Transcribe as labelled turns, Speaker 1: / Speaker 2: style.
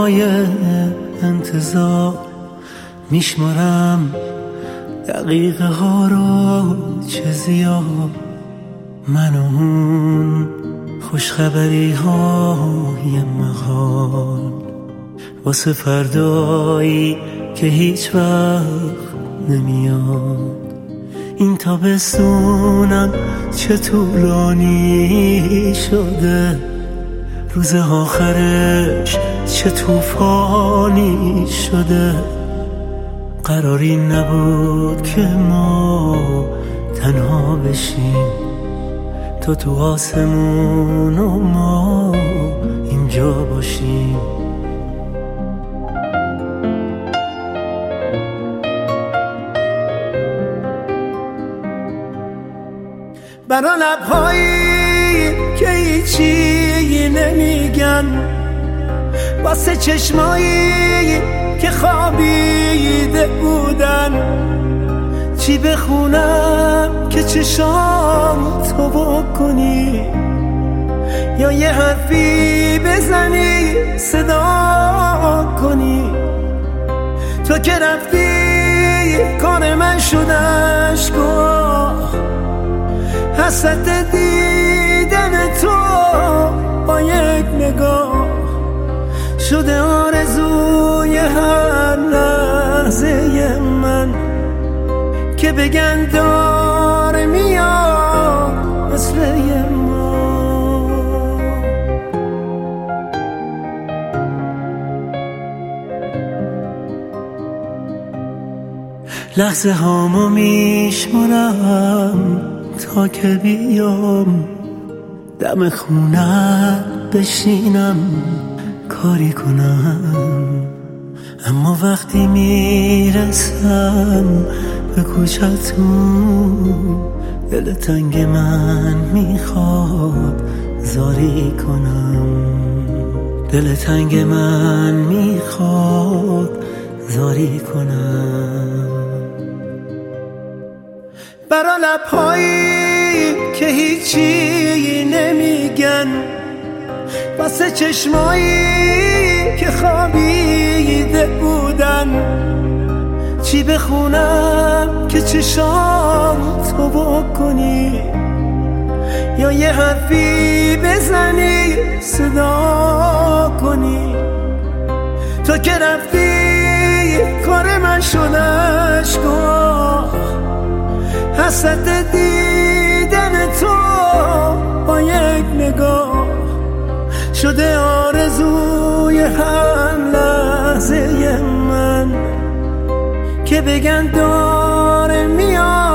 Speaker 1: های انتظار میشمارم دقیقه ها رو چه زیاد، من و اون خوشخبری های محال واسه فردایی که هیچ وقت نمیاد. این تابستونم چه طولانی شده، روز آخرش چه طوفانی شده. قراری نبود که ما تنها بشیم، تو آسمون و ما اینجا باشیم. برا لبهایی که هیچی نمیگن، واسه چشمایی که خوابیده بودن، چی بخونم که چشام تو بکنی، یا یه حرفی بزنی صدا کنی. تو که رفتی کار من شد اشک‌ها، حسرت دیدن تو با یک نگاه شده آرزوی هر لحظه من، که بگن داره میاد مثل ما. لحظه هامو میشمارم تا که بیام دم خونه بشینم کاری کنم، اما وقتی میرسم به کوچه‌تون دل تنگ من میخواد زاری کنم، دل تنگ من میخواد زاری کنم. برا لبهایی که هیچی نمیگن، واسه چشمایی که خوابیده بودن، چی بخونم که چشام تو بکنی، یا یه حرفی بزنی صدا کنی. تو که رفتی کار من شد اشک‌ها، حسرت دیدن تو با یک نگاه شده آرزوی هر لحظه من، که بگن داره میاد